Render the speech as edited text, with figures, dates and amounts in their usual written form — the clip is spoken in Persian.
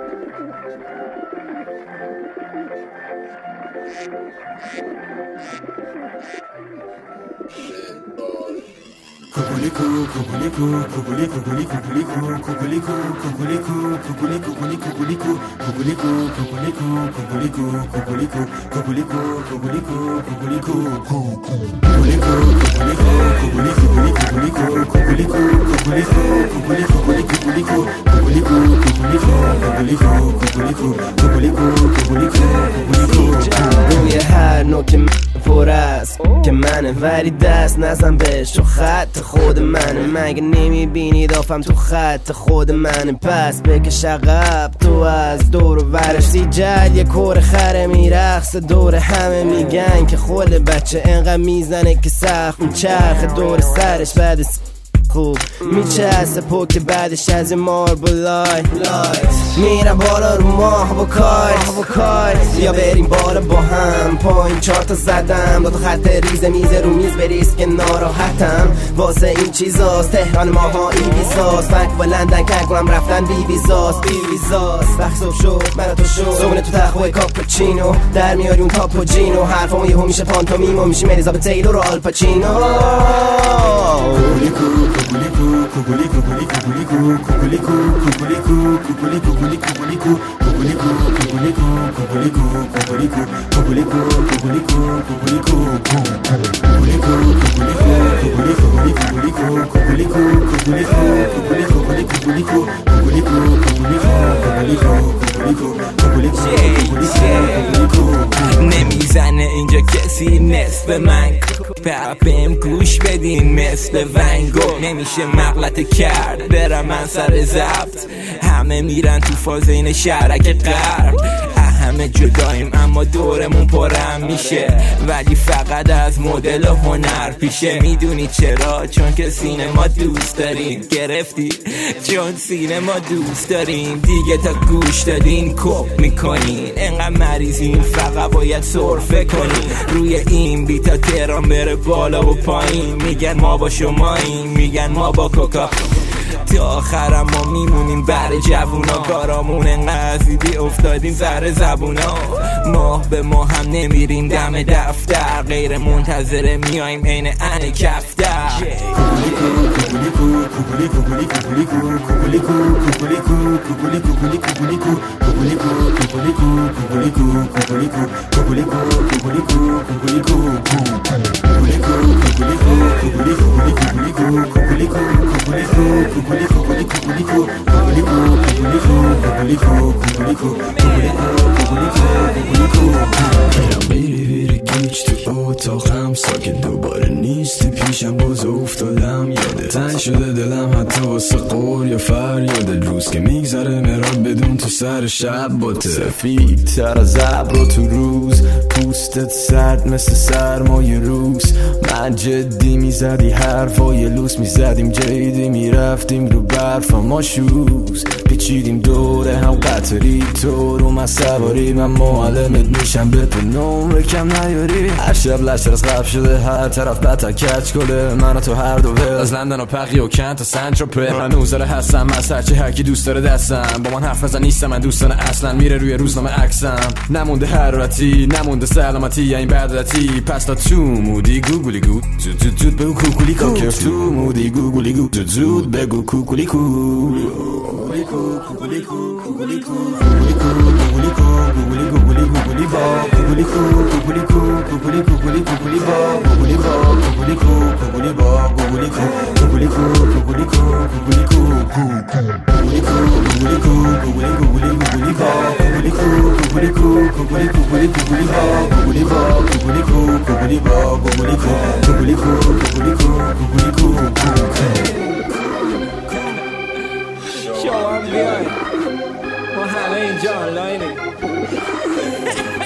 Kukuliku, kukuliku, kukuliku, kukuliku, kukuliku, kukuliku, kukuliku, kukuliku, kukuliku, kukuliku, kukuliku, kukuliku, kukuliku, kukuliku, kukuliku, kukuliku, kukuliku, روی هر نوک پر است که منه ولی دست نزن بهش تو خط خود منه مگه نمیبینید آفم تو خط خود منه پس بکش عقب تو از دور و ورش سیجل یه کور خره میرقص دور همه میگن که خود بچه انقدر میزنه که سخت میچرخه دور سرش بعد خوب میچسته پوک بعدش از ماربلای میرم بالا رو ماه با کار یا بریم بالا با هم پایین 4 تا زدم 2 تا خط ریز میز رو میز بریز که ناراحتم واسه این چیزاست تهران ماها ایبیزاست فنک با لندن کنگ کنم رفتن بیویزاست وقت صبح شد من تو شد صبحونه تو تخوه کاپوچینو در میاری اون کاپوچینو حرفامو یهو میشه پانتومیمو میشیم الیزابت تیلور و آلپاچینو نمیزنه اینجا کسی نصف من بهم گوش بدین مثل ونگو نمیشه مغلط کرد برم من سر ضبط همه میرن تو فاز این شهرک غرب همه جداییم اما دورمون پرم میشه ولی فقط از مدل هنر پیشه میدونی چرا چون که سینما دوست داریم گرفتی چون سینما دوست داریم دیگه تا گوش دادین کپ میکنین انقدر مریضین فقط باید سرفه کنین روی این بیتا تهران بره بالا و پایین میگن ما با شماییم میگن ما با کوکا تا آخرم ما میمونیم بر جوونا کارامون انقدر افتادیم سر زبونا ماه به ما هم نمیریم دم دفتر غیر منتظره میایم عین ان کفتر گیج تو اتاقم ساکت دوباره نیستی پیشم باز افتادم یاده تنگ شده دلم حتی واسه قور یا فریاد روز که میگذره مراد بدون تو سر شب باته سفید تر از ابر تو روز پوستت سرد مثل سرمای روز من جدی میزدی حرفای لوس میزدیم جیدی میرفتیم رو برف ما شوز پیچیدیم دوره هم قطری تو رو من سواری من معلمت میشم به تو نمره کم نیاری هر شب لشتر از قبل شده هر طرف بطر کچ کله من و تو هر دو از لندن و پقی و کن تا سنتروپه هنوز داره هستم از هرچی هرکی دوست داره دستم با من حرف نزن نیستم من دوستان اصلا میره روی روزنامه عکسم نمونده حرارتی نمونده سلامتی یا این بدرتی پس تا تو مودی گوگلی گو زود بگو کوکولی کو تو مودی گوگلی گو زود بگو کوکولی کو شما هم بیاین ما همه اینجا آنلاینیم